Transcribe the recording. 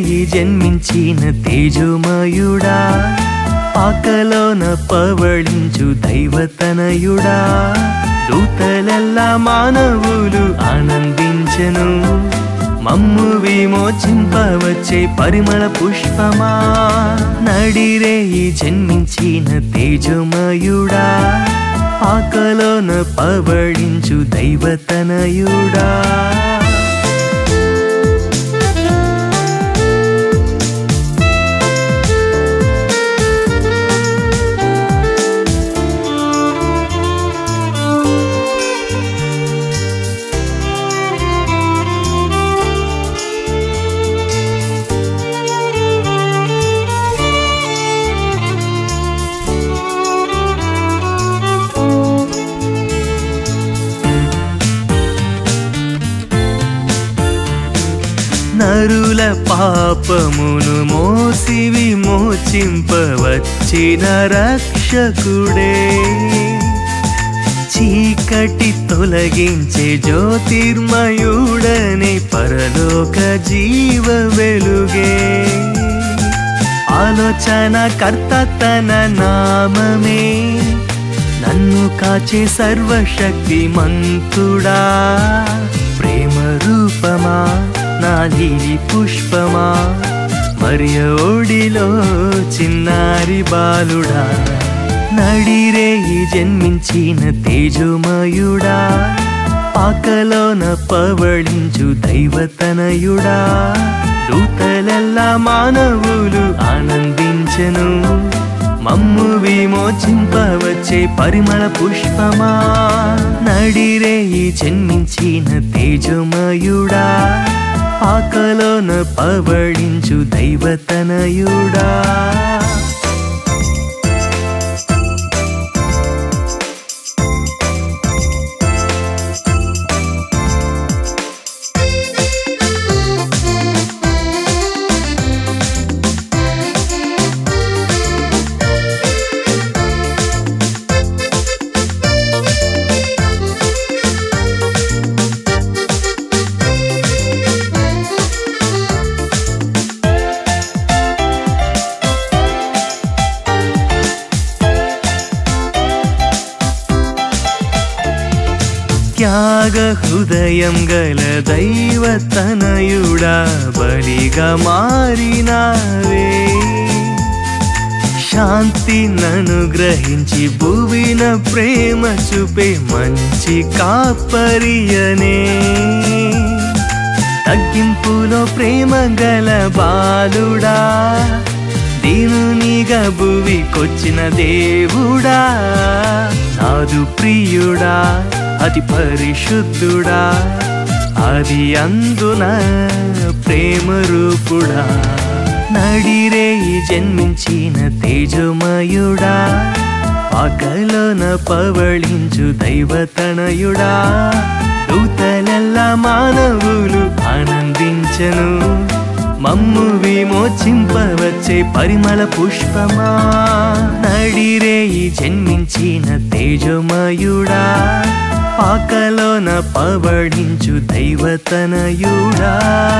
ఈ జన్మించిన తేజోమయుడా, పాకలోన పవళించు దైవతనయుడా. దూతలెల్లా మానవులు ఆనందించెను, మమ్ము విమోచింపవచ్చే పరిమళ పుష్పమా. నడిరే ఈ జన్మించిన తేజోమయుడా, పాకలోన పవళించు దైవతనయుడా. నరుల పాపమును మోసి విమోచింపవచ్చిన రక్షకుడే, చీకటి తొలగించే జ్యోతిర్మయుడనే పరలోక జీవ వెలుగే. ఆలోచన కర్త తన నామమే, నన్ను కాచే సర్వశక్తిమంతుడా. ప్రేమ రూపమా నా లిలి పుష్పమా, మరియ ఒడిలో చిన్నారి బాలుడా. నడిరే ఈ జన్మించిన తేజోమయుడా, పాకలోన పవళించు దైవతనయుడా. దూతలెల్లా మానవులు ఆనందించెను, మమ్ము విమోచింపవచ్చే పరిమళ పుష్పమా. నడిరే ఈ జన్మించిన తేజోమయుడా, పాకలోన పవళించు దైవతనయుడా. త్యాగ హృదయం గల దైవతనయుడా, బలిగా మారినావే. శాంతినను గ్రహించి భువిన ప్రేమ చూపే మంచి కాపరియనే. తగ్గింపులో ప్రేమ గల బాలుడా, దీనునిగా భువికొచ్చిన దేవుడా. నాదు ప్రియుడా, అతి పరిశుద్ధుడా, అది అందున ప్రేమ రూపుడా. నడిరే ఈ జన్మించిన తేజోమయుడా, పాకలోన పవళించు దైవతనయుడా. దూతలెల్లా మానవులు ఆనందించెను, మమ్ము విమోచింపవచ్చే పరిమళ పుష్పమా. నడిరే ఈ జన్మించిన తేజోమయుడా, పాకలోన పవళించు దైవతనయుడా.